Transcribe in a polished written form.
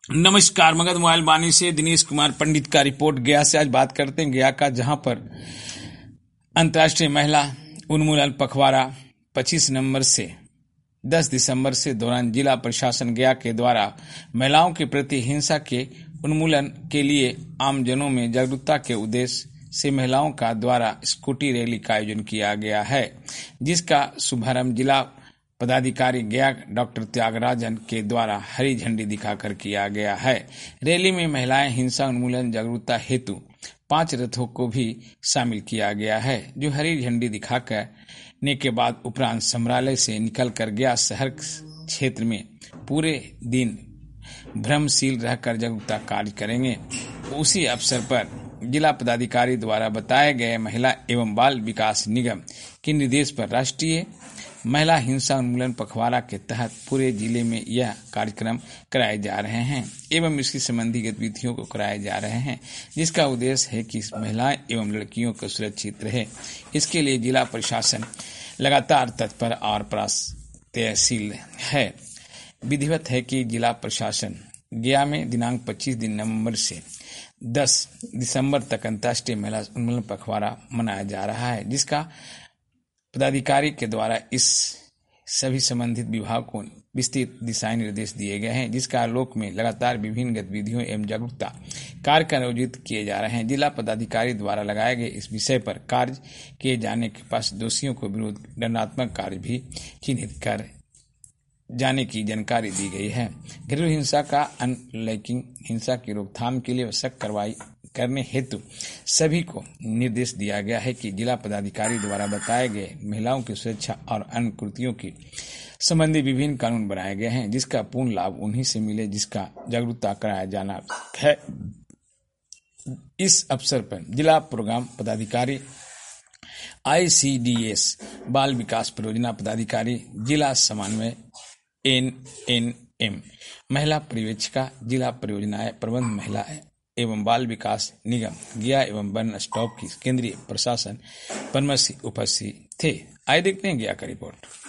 नमस्कार। मगध मोबाइल बानी से दिनेश कुमार पंडित का रिपोर्ट गया से। आज बात करते हैं गया का, जहां पर अंतर्राष्ट्रीय महिला उन्मूलन पखवाड़ा 25 नवंबर से 10 दिसंबर से दौरान जिला प्रशासन गया के द्वारा महिलाओं के प्रति हिंसा के उन्मूलन के लिए आमजनों में जागरूकता के उद्देश्य से महिलाओं का द्वारा स्कूटी रैली का आयोजन किया गया है, जिसका शुभारंभ जिला पदाधिकारी गया डॉक्टर त्यागराजन के द्वारा हरी झंडी दिखाकर किया गया है। रैली में महिलाएं हिंसा उन्मूलन जागरूकता हेतु 5 रथों को भी शामिल किया गया है, जो हरी झंडी दिखाने के बाद उपरांत समरालय से निकलकर गया शहर क्षेत्र में पूरे दिन भ्रमशील रहकर जागरूकता कार्य करेंगे। उसी अवसर पर जिला पदाधिकारी द्वारा बताए गए महिला एवं बाल विकास निगम के निर्देश पर राष्ट्रीय महिला हिंसा उन्मूलन पखवाड़ा के तहत पूरे जिले में यह कार्यक्रम कराए जा रहे हैं एवं इसकी संबंधी गतिविधियों को कराए जा रहे हैं, जिसका उद्देश्य है कि महिलाएं एवं लड़कियों को सुरक्षित रहे। इसके लिए जिला प्रशासन लगातार तत्पर और प्रयासशील है। विधिवत है कि जिला प्रशासन गया में दिनांक 25 नवंबर से 10 दिसंबर तक अंतर्राष्ट्रीय महिला उन्मूलन पखवाड़ा मनाया जा रहा है, जिसका पदाधिकारी के द्वारा इस सभी संबंधित विभाग को विस्तृत दिशा निर्देश दिए गए हैं, जिसका आलोक में लगातार विभिन्न गतिविधियों एवं जागरूकता कार्यक्रम आयोजित किए जा रहे हैं। जिला पदाधिकारी द्वारा लगाए गए इस विषय पर कार्य किए जाने के पास दोषियों को विरुद्ध दंडात्मक कार्य भी चिन्हित कर जाने की जानकारी दी गई है। घरेलू हिंसा का अनलैंगिक हिंसा की रोकथाम के लिए आवश्यक कार्रवाई करने हेतु सभी को निर्देश दिया गया है कि जिला पदाधिकारी द्वारा बताए गए महिलाओं की सुरक्षा और अन्य कृतियों की संबंधी विभिन्न कानून बनाए गए हैं, जिसका पूर्ण लाभ उन्हीं से मिले जिसका जागरूकता कराया जाना है। इस अवसर पर जिला प्रोग्राम पदाधिकारी ICDS बाल विकास परियोजना पदाधिकारी, जिला समन्वय NNM महिला पर्यवेक्षिका, जिला परियोजनाएं प्रबंध महिला एवं बाल विकास निगम गया एवं वन स्टॉप की केंद्रीय प्रशासन परामर्शी उपस्थित थे। आइए देखते हैं गया का रिपोर्ट।